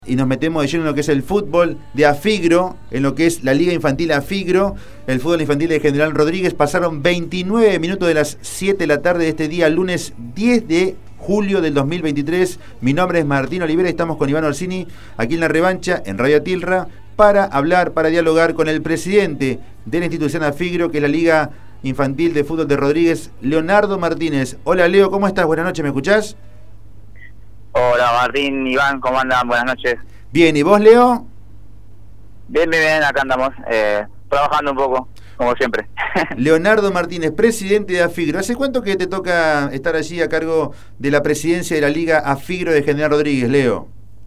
Y nos metemos de lleno en lo que es el fútbol de Afigro, en lo que es la Liga Infantil Afigro, el fútbol infantil de General Rodríguez. Pasaron 29 minutos de las 7 de la tarde de este día, lunes 10 de julio del 2023. Mi nombre es Martín Olivera y estamos con Iván Orsini aquí en La Revancha, en Radio Tilra, para hablar, para dialogar con el presidente de la institución Afigro, que es la Liga Infantil de Fútbol de Rodríguez, Leonardo Martínez. Hola Leo, ¿cómo estás? Buenas noches, ¿me escuchás? Hola Martín, Iván, ¿cómo andan? Buenas noches. Bien, ¿y vos, Leo? Bien, acá andamos, trabajando un poco, como siempre. Leonardo Martínez, presidente de Afigro. ¿Hace cuánto que te toca estar allí a cargo de la presidencia de la Liga Afigro de General Rodríguez, Leo?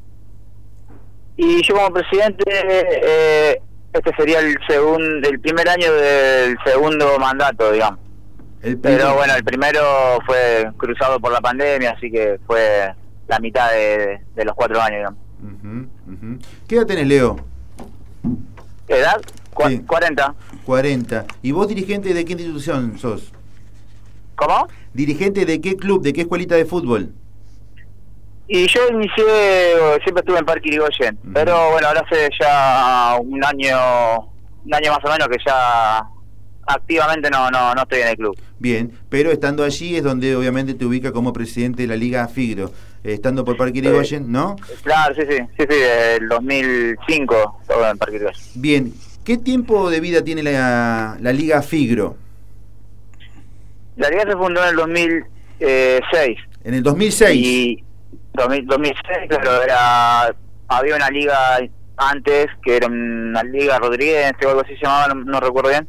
Y yo como presidente, este sería el primer año del segundo mandato, digamos. Pero bueno, el primero fue cruzado por la pandemia, así que fue la mitad de los 4 años, digamos. ¿Qué edad tenés, Leo? ¿Edad? Sí. 40. 40. ¿Y vos dirigente de qué institución sos? ¿Cómo? ¿Dirigente de qué club, de qué escuelita de fútbol? Y yo siempre estuve en Parque Irigoyen, pero bueno, ahora hace ya un año más o menos que ya activamente no estoy en el club. Bien, pero estando allí es donde obviamente te ubica como presidente de la Liga Afigro, estando por Parque Irigoyen, ¿no? Claro, sí, el 2005 estaba en Parque Irigoyen. Bien, ¿qué tiempo de vida tiene la Liga Afigro? La Liga se fundó en el 2006. ¿En el 2006? Y 2006, claro, había una liga antes que era una Liga Rodríguez o algo así se llamaba, no recuerdo bien.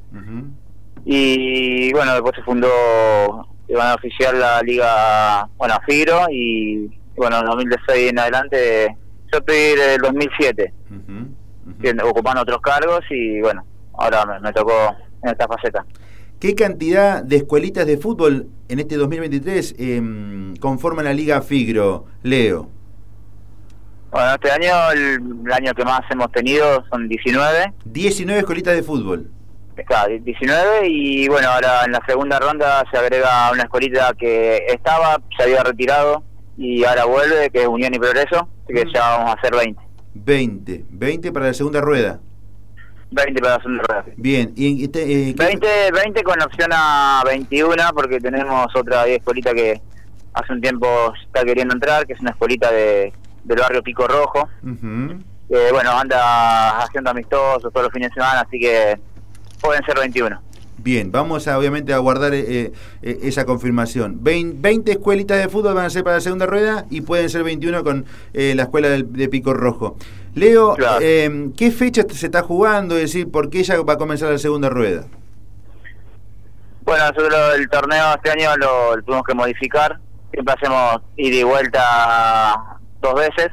Y bueno, después se fundó de manera oficial la Liga, bueno, Afigro, y bueno, en 2006 en adelante, yo estoy del 2007, ocupando otros cargos y bueno, ahora me tocó en esta faceta. ¿Qué cantidad de escuelitas de fútbol en este 2023 conforman la Liga Afigro, Leo? Bueno, este año, el año que más hemos tenido son 19. 19 escuelitas de fútbol. Está, 19, y bueno, ahora en la segunda ronda se agrega una escuelita que se había retirado y ahora vuelve, que es Unión y Progreso, así que ya vamos a hacer 20. 20 para la segunda rueda. 20 para la segunda rueda. Bien, y 20 con opción a 21, porque tenemos otra escuelita que hace un tiempo está queriendo entrar, que es una escuelita del barrio Pico Rojo. Bueno, anda haciendo amistosos todos los fines de semana, así que pueden ser 21. Bien, vamos obviamente a guardar esa confirmación. 20 escuelitas de fútbol van a ser para la segunda rueda y pueden ser 21 con la escuela de Pico Rojo. Leo, claro. ¿Qué fecha se está jugando? Es decir, ¿por qué ya va a comenzar la segunda rueda? Bueno, nosotros el torneo este año lo tuvimos que modificar. Siempre hacemos ida y vuelta 2 veces.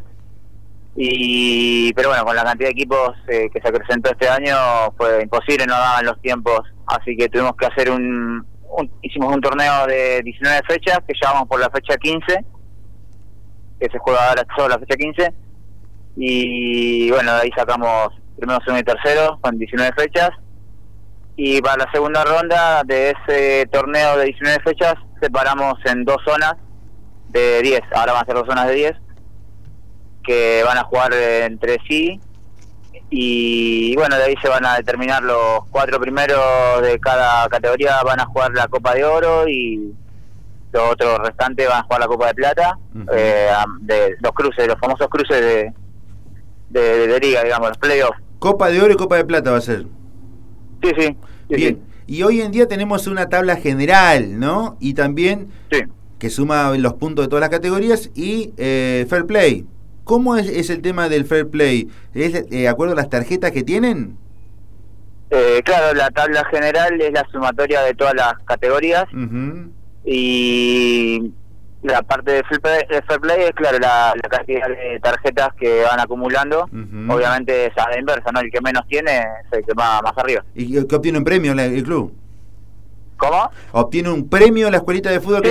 Pero bueno, con la cantidad de equipos que se acrecentó este año fue imposible, no daban los tiempos, así que tuvimos que hacer hicimos un torneo de 19 fechas, que ya vamos por la fecha 15, que se juega ahora solo la fecha 15, y bueno, de ahí sacamos primero, segundo y tercero con 19 fechas, y para la segunda ronda de ese torneo de 19 fechas separamos en 2 zonas de 10, ahora van a ser 2 zonas de 10, que van a jugar entre sí, y bueno, de ahí se van a determinar los 4 primeros de cada categoría, van a jugar la Copa de Oro, y los otros restantes van a jugar la Copa de Plata, de los cruces, los famosos cruces de liga, digamos, los playoffs. Copa de Oro y Copa de Plata va a ser. Sí. Bien, y hoy en día tenemos una tabla general, ¿no? Y también que suma los puntos de todas las categorías y Fair Play. ¿Cómo es el tema del Fair Play? ¿Es de acuerdo a las tarjetas que tienen? Claro, la tabla general es la sumatoria de todas las categorías, y la parte de Fair Play es, claro, la cantidad de tarjetas que van acumulando. Obviamente es a la inversa, ¿no? El que menos tiene es el que va más arriba. ¿Y qué obtiene un premio el club? ¿Cómo? ¿Obtiene un premio la escuelita de fútbol?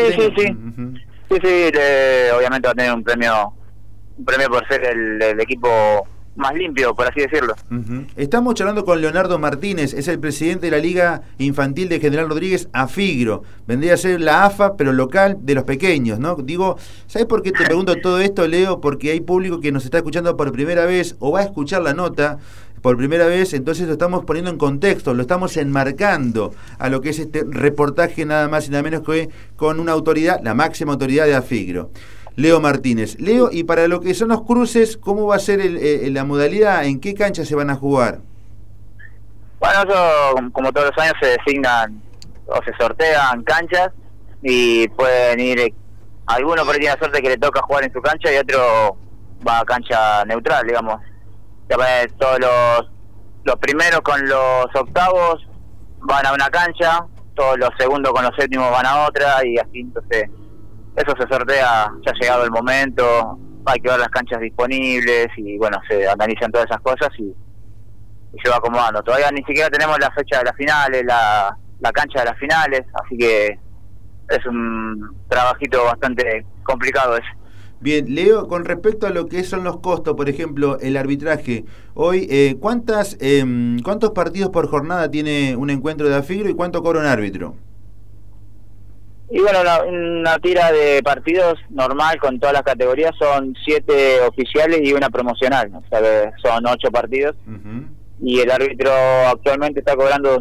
Sí, obviamente va a tener un premio por ser el equipo más limpio, por así decirlo. Estamos charlando con Leonardo Martínez, es el presidente de la Liga Infantil de General Rodríguez, AFIGRO. Vendría a ser la AFA, pero local, de los pequeños, ¿no? Digo, ¿sabes por qué te pregunto todo esto, Leo? Porque hay público que nos está escuchando por primera vez o va a escuchar la nota por primera vez, entonces lo estamos poniendo en contexto, lo estamos enmarcando a lo que es este reportaje nada más y nada menos que con una autoridad, la máxima autoridad de AFIGRO. Leo Martínez. Leo, y para lo que son los cruces, ¿cómo va a ser la modalidad? ¿En qué cancha se van a jugar? Bueno, eso, como todos los años, se designan o se sortean canchas y pueden ir, alguno por ahí tiene la suerte que le toca jugar en su cancha y otro va a cancha neutral, digamos. Todos los primeros con los octavos van a una cancha, todos los segundos con los séptimos van a otra y así, entonces eso se sortea, ya ha llegado el momento, hay que ver las canchas disponibles y bueno, se analizan todas esas cosas y se va acomodando. Todavía ni siquiera tenemos la fecha de las finales, la cancha de las finales, así que es un trabajito bastante complicado ese. Bien, Leo, con respecto a lo que son los costos, por ejemplo, el arbitraje, hoy, ¿cuántos partidos por jornada tiene un encuentro de AFIGRO y cuánto cobra un árbitro? Y bueno, una tira de partidos normal con todas las categorías son 7 oficiales y una promocional, o sea, son 8 partidos. Y el árbitro actualmente está cobrando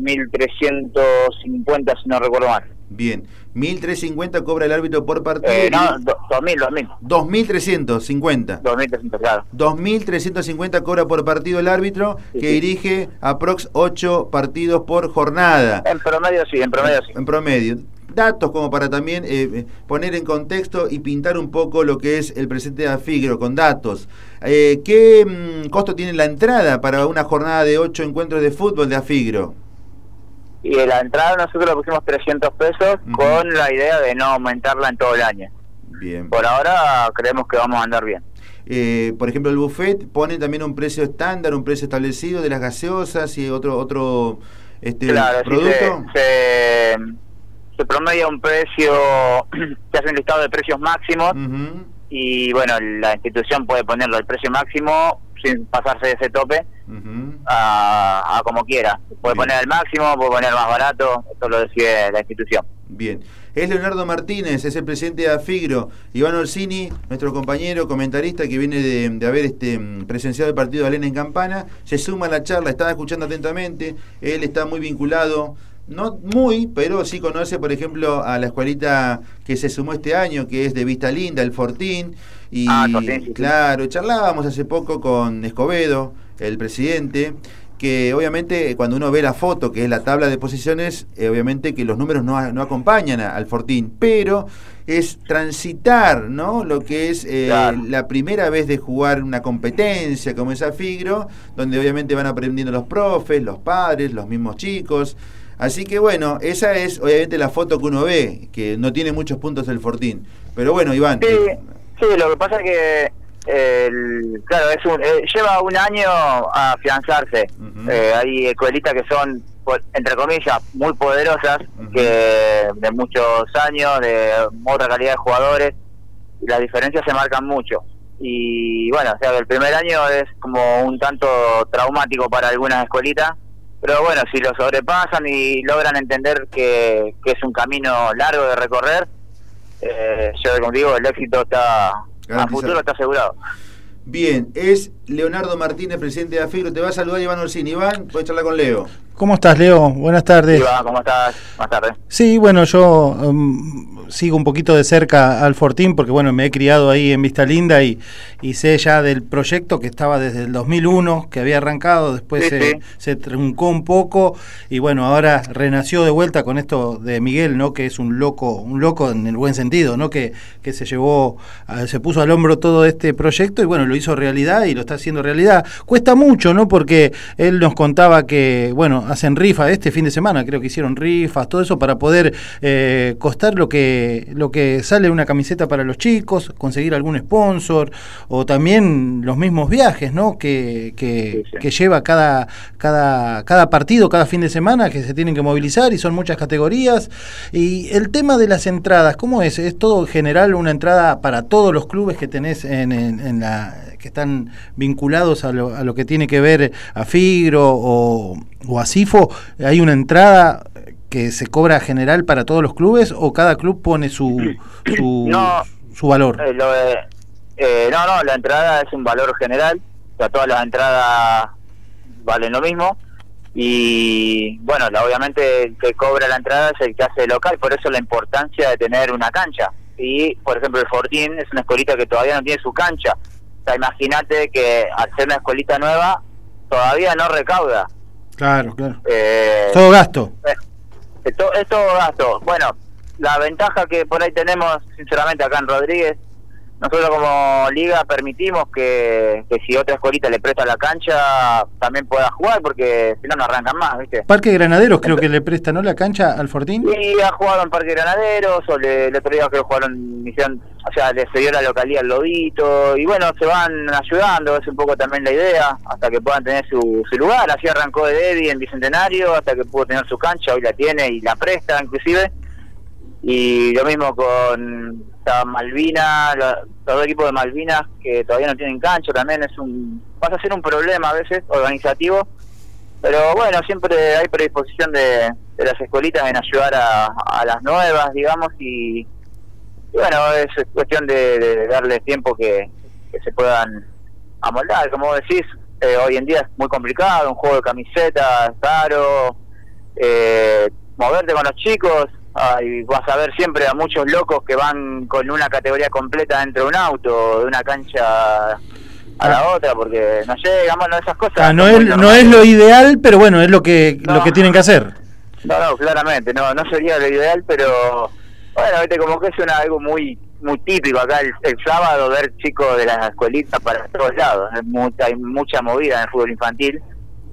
2.350, si no recuerdo mal. Bien, 1.350 cobra el árbitro por partido. No, 2.000. 2.350. 2.300, claro. 2.350 cobra por partido el árbitro, sí, que dirige aprox 8 partidos por jornada. En promedio sí. En promedio. Datos como para también poner en contexto y pintar un poco lo que es el presente de AFIGRO con datos. ¿Qué costo tiene la entrada para una jornada de 8 encuentros de fútbol de AFIGRO? Y de la entrada nosotros le pusimos 300 pesos con la idea de no aumentarla en todo el año. Bien. Por ahora creemos que vamos a andar bien. Por ejemplo, el buffet pone también un precio estándar, un precio establecido de las gaseosas y otro claro, producto. Sí, se promedia un precio, se hace un listado de precios máximos y bueno, la institución puede ponerlo al precio máximo sin pasarse de ese tope a como quiera. Puede poner al máximo, puede poner más barato, esto lo decide la institución. Bien. Es Leonardo Martínez, es el presidente de AFIGRO. Iván Orsini, nuestro compañero comentarista que viene de haber presenciado el partido de Alena en Campana, se suma a la charla, estaba escuchando atentamente, él está muy vinculado, no muy, pero sí conoce, por ejemplo, a la escuelita que se sumó este año, que es de Vista Linda, el Fortín, y sí. Claro, charlábamos hace poco con Escobedo, el presidente, que obviamente cuando uno ve la foto, que es la tabla de posiciones, obviamente que los números no acompañan al Fortín, pero es transitar, ¿no? Lo que es claro, la primera vez de jugar una competencia como es AFIGRO, donde obviamente van aprendiendo los profes, los padres, los mismos chicos. Así que bueno, esa es obviamente la foto que uno ve, que no tiene muchos puntos el Fortín. Pero bueno, Iván. Sí, lo que pasa es que claro, lleva un año a afianzarse. Hay escuelitas que son, entre comillas, muy poderosas, que de muchos años, de otra calidad de jugadores, y las diferencias se marcan mucho. Y bueno, o sea, el primer año es como un tanto traumático para algunas escuelitas, pero bueno, si lo sobrepasan y logran entender que es un camino largo de recorrer, yo como digo, el éxito está a futuro, está asegurado. Bien, es Leonardo Martínez, presidente de AFIGRO. Te va a saludar Iván Orsini. Iván, puedes charlar con Leo. ¿Cómo estás, Leo? Buenas tardes. Iván, ¿cómo estás? Buenas tardes. Sí, bueno, yo sigo un poquito de cerca al Fortín porque, bueno, me he criado ahí en Vista Linda y sé ya del proyecto que estaba desde el 2001, que había arrancado, después se truncó un poco y, bueno, ahora renació de vuelta con esto de Miguel, ¿no? Que es un loco en el buen sentido, ¿no? Que se puso al hombro todo este proyecto y, bueno, lo hizo realidad y lo está haciendo realidad. Cuesta mucho, ¿no? Porque él nos contaba que, bueno, hacen rifas, este fin de semana creo que hicieron rifas, todo eso para poder costar lo que sale una camiseta para los chicos, conseguir algún sponsor o también los mismos viajes, ¿no? Que lleva cada partido, cada fin de semana, que se tienen que movilizar y son muchas categorías. Y el tema de las entradas, ¿cómo es? ¿Es todo general una entrada para todos los clubes que tenés que están vinculados a lo que tiene que ver a Figro o a Sifo, ¿hay una entrada que se cobra general para todos los clubes o cada club pone su valor? No, la entrada es un valor general, o sea, todas las entradas valen lo mismo. Y bueno, obviamente el que cobra la entrada es el que hace local, por eso la importancia de tener una cancha. Y por ejemplo el Fortín es una escuelita que todavía no tiene su cancha, o sea, imagínate que al ser una escuelita nueva todavía no recauda. Claro. Todo gasto. Es todo gasto. Bueno, la ventaja que por ahí tenemos sinceramente acá en Rodríguez, nosotros como liga permitimos que si otra escuelita le presta la cancha también pueda jugar, porque si no, no arrancan más, ¿viste? Parque Granaderos creo que le presta, ¿no?, la cancha al Fortín. Sí, ha jugado en Parque Granaderos, o el otro día creo que jugaron, o sea, le cedió la localidad al Lobito, y bueno, se van ayudando, es un poco también la idea, hasta que puedan tener su lugar. Así arrancó de Debbie en Bicentenario, hasta que pudo tener su cancha, hoy la tiene y la presta inclusive. Y lo mismo con Malvinas, los dos equipos de Malvinas que todavía no tienen cancha, también pasa a ser un problema a veces organizativo, pero bueno, siempre hay predisposición de las escuelitas en ayudar a las nuevas, digamos, y bueno, es cuestión de darles tiempo que se puedan amoldar. Como vos decís, hoy en día es muy complicado, un juego de camisetas, caro, moverte con los chicos. Y vas a ver siempre a muchos locos que van con una categoría completa dentro de un auto, de una cancha a la otra, porque no llegamos a esas cosas. No es lo ideal, pero bueno, es lo que tienen que hacer. No, claramente, no sería lo ideal, pero bueno, viste, como que es algo muy típico acá el sábado, ver chicos de las escuelitas para todos lados. Hay mucha movida en el fútbol infantil.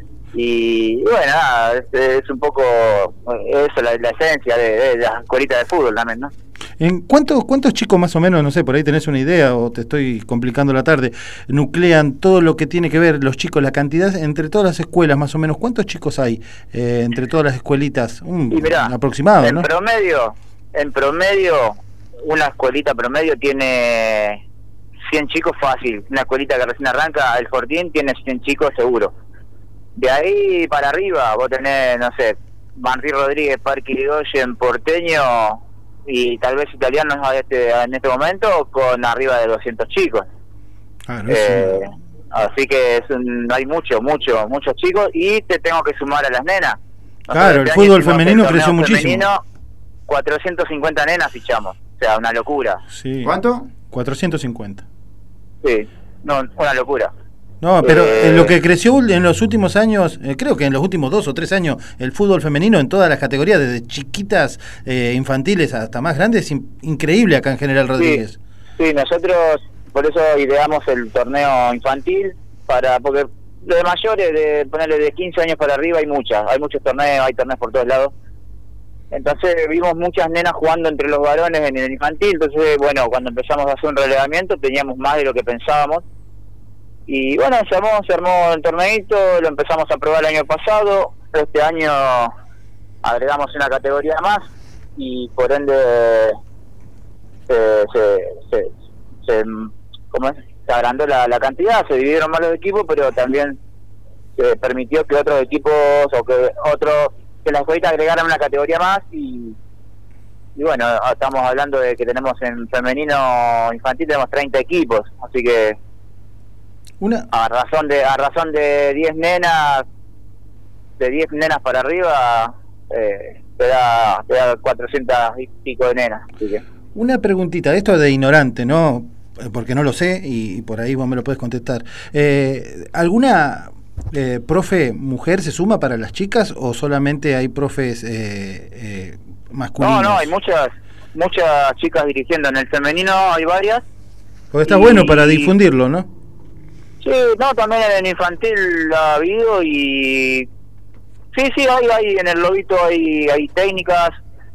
Y bueno, nada, es un poco eso, la esencia de las escuelitas de fútbol también, ¿no? ¿En cuántos chicos más o menos, no sé, por ahí tenés una idea o te estoy complicando la tarde, nuclean todo lo que tiene que ver los chicos, la cantidad entre todas las escuelas más o menos? ¿Cuántos chicos hay entre todas las escuelitas? Y mirá, aproximado, ¿no? En promedio, una escuelita promedio tiene 100 chicos fácil. Una escuelita que recién arranca, el Fortín, tiene 100 chicos seguro. De ahí para arriba vos tenés, no sé, Manri Rodríguez, Parque Irigoyen, Porteño y tal vez Italianos en este momento con arriba de 200 chicos. Así que hay muchos chicos, y te tengo que sumar a las nenas. Claro, el fútbol femenino creció muchísimo. 450 nenas fichamos, o sea, una locura. Sí. ¿Cuánto? 450. Sí, no, una locura. No, pero lo que creció en los últimos años, creo que en los últimos 2 o 3 años, el fútbol femenino en todas las categorías, desde chiquitas, infantiles hasta más grandes, es increíble acá en General Rodríguez. Sí, nosotros por eso ideamos el torneo infantil, porque de mayores, de ponerle de 15 años para arriba hay muchos torneos, hay torneos por todos lados. Entonces vimos muchas nenas jugando entre los varones en el infantil, entonces bueno, cuando empezamos a hacer un relevamiento teníamos más de lo que pensábamos. Y bueno, se armó el torneito, lo empezamos a probar el año pasado, este año agregamos una categoría más y por ende se agrandó la cantidad, se dividieron más los equipos, pero también se permitió que otros equipos que la escuelita agregaran una categoría más y bueno, estamos hablando de que tenemos en femenino infantil tenemos 30 equipos, así que a razón de 10 nenas, de 10 nenas para arriba, te da 400 y pico de nenas. Así que. Una preguntita, esto es de ignorante, ¿no? Porque no lo sé y por ahí vos me lo puedes contestar. ¿Alguna profe mujer se suma para las chicas o solamente hay profes masculinos? No, hay muchas chicas dirigiendo. En el femenino hay varias. Porque está bueno para difundirlo, ¿no? Sí, no, también en el infantil ha habido y sí, hay en el Lobito hay técnicas,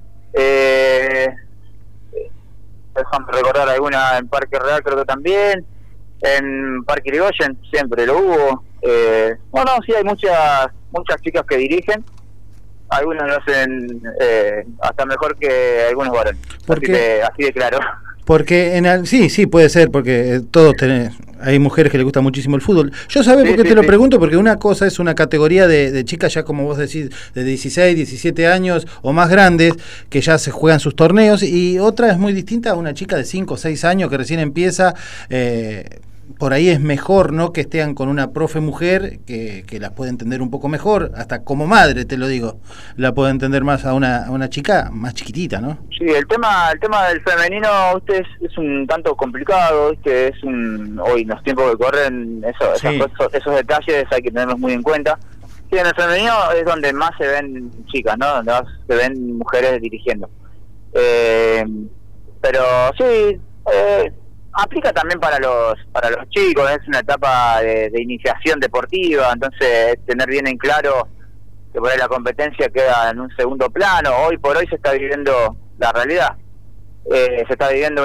déjame recordar alguna en Parque Real creo que también, en Parque Irigoyen siempre lo hubo, sí hay muchas chicas que dirigen, algunas lo hacen hasta mejor que algunos varones, así de claro. Porque sí puede ser, porque todos Hay mujeres que les gusta muchísimo el fútbol. Yo sabés por qué te lo pregunto, porque una cosa es una categoría de chicas ya, como vos decís, de 16, 17 años o más grandes, que ya se juegan sus torneos, y otra es muy distinta a una chica de 5 o 6 años que recién empieza. Por ahí es mejor, ¿no?, que estén con una profe mujer que las puede entender un poco mejor, hasta como madre, te lo digo, la puede entender más a una chica más chiquitita, ¿no? Sí, el tema del femenino, usted es un tanto complicado, ¿viste? Hoy en los tiempos que corren, esos detalles hay que tenerlos muy en cuenta. Sí, en el femenino es donde más se ven chicas, ¿no? Donde más se ven mujeres dirigiendo. Pero sí, aplica también para los chicos, es una etapa de iniciación deportiva, entonces tener bien en claro que por ahí la competencia queda en un segundo plano. Hoy por hoy se está viviendo la realidad, se está viviendo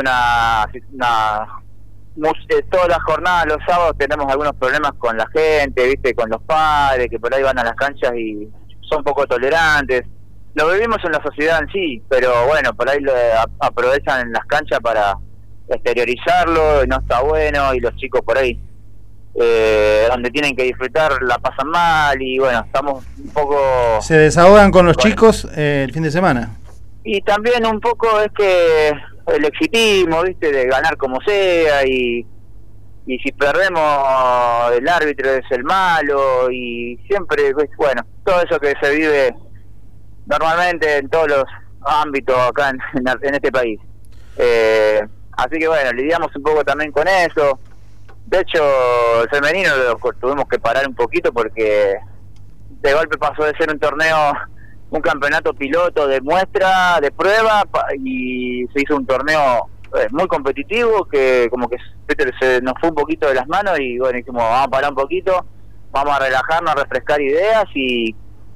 todas las jornadas, los sábados tenemos algunos problemas con la gente, viste, con los padres que por ahí van a las canchas y son poco tolerantes. Lo vivimos en la sociedad en sí, pero bueno, por ahí lo aprovechan en las canchas para exteriorizarlo, y no está bueno, y los chicos por ahí donde tienen que disfrutar la pasan mal, y bueno, estamos un poco... Se desahogan con los chicos el fin de semana. Y también un poco es que el exitismo, viste, de ganar como sea, y si perdemos el árbitro es el malo, y siempre, bueno, todo eso que se vive normalmente en todos los ámbitos acá en este país. Así que bueno, lidiamos un poco también con eso. De hecho, el femenino lo tuvimos que parar un poquito porque de golpe pasó de ser un campeonato piloto de muestra, de prueba, y se hizo un torneo muy competitivo que como que se nos fue un poquito de las manos, y bueno, dijimos, vamos a parar un poquito, vamos a relajarnos, a refrescar ideas y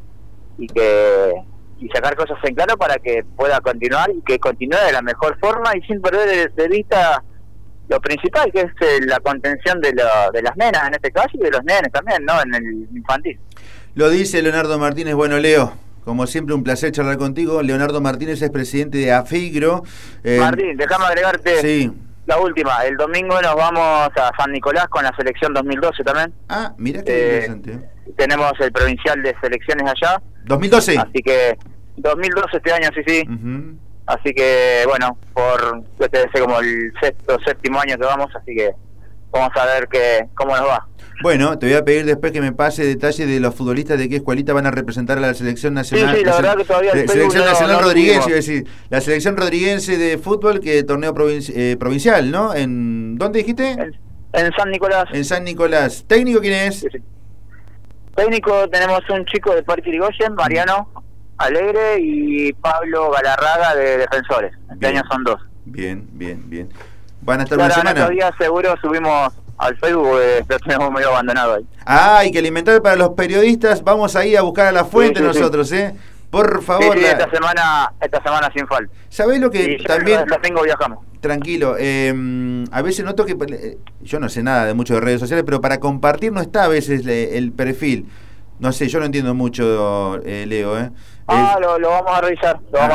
sacar cosas en claro para que pueda continuar y que continúe de la mejor forma y sin perder de vista lo principal, que es la contención de las nenas en este caso, y de los nenes también, ¿no?, en el infantil. Lo dice Leonardo Martínez. Bueno, Leo, como siempre un placer charlar contigo. Leonardo Martínez es presidente de AFIGRO. Martín, déjame agregarte sí. La última. El domingo nos vamos a San Nicolás con la selección 2012 también. Ah, mira qué interesante. Tenemos el provincial de selecciones allá. 2012. Así que 2012 este año, sí. Así que bueno, este es como el séptimo año que vamos, así que vamos a ver cómo nos va. Bueno, te voy a pedir después que me pase detalles de los futbolistas, de qué escuelita van a representar a la selección nacional. Sí, la verdad que todavía selección nacional rodriguense, iba a decir, la selección rodriguense de fútbol, que torneo provincial, ¿no? ¿Dónde dijiste? En San Nicolás. En San Nicolás. ¿Técnico quién es? Sí. Técnico tenemos un chico de Parque Irigoyen, Mariano Alegre, y Pablo Galarraga de Defensores. Este año son 2. Bien. ¿Van a estar una semana? Todavía seguro subimos al Facebook, lo tenemos medio abandonado ahí. Hay que alimentar para los periodistas. Vamos ahí a buscar a la fuente nosotros, Por favor. Sí, esta semana sin falta. ¿Sabés lo que también? La tengo, viajamos. Tranquilo, a veces noto que yo no sé nada de mucho de redes sociales, pero para compartir no está a veces el perfil. No sé, yo no entiendo mucho, Leo. Lo vamos a revisar,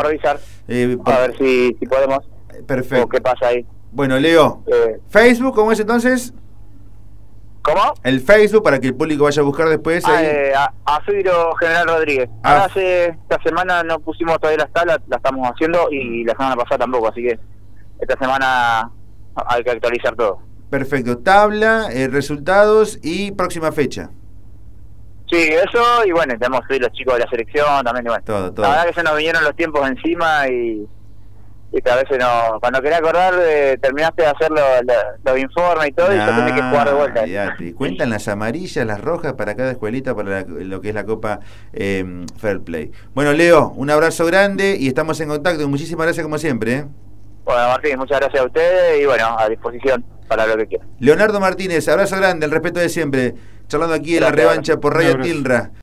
a ver si podemos. Perfecto. O qué pasa ahí. Bueno, Leo, Facebook, ¿cómo es entonces? ¿Cómo? El Facebook, para que el público vaya a buscar después. AFIGRO General Rodríguez. Ahora esta semana no pusimos todavía las tablas, la estamos haciendo, y la semana pasada tampoco, así que esta semana hay que actualizar todo. Perfecto, tabla, resultados y próxima fecha. Sí, eso, y bueno, tenemos los chicos de la selección también, y bueno. Todo. La verdad que se nos vinieron los tiempos encima, y que a veces no, cuando quería acordar, terminaste de hacer los informes y todo, y yo tenía que jugar de vuelta. Ya te cuentan las amarillas, las rojas para cada escuelita, para lo que es la Copa Fair Play. Bueno, Leo, un abrazo grande y estamos en contacto. Muchísimas gracias como siempre. Bueno, Martín, muchas gracias a ustedes, y bueno, a disposición para lo que quieran. Leonardo Martínez, abrazo grande, el respeto de siempre, charlando aquí en La Revancha por Radio Tilra.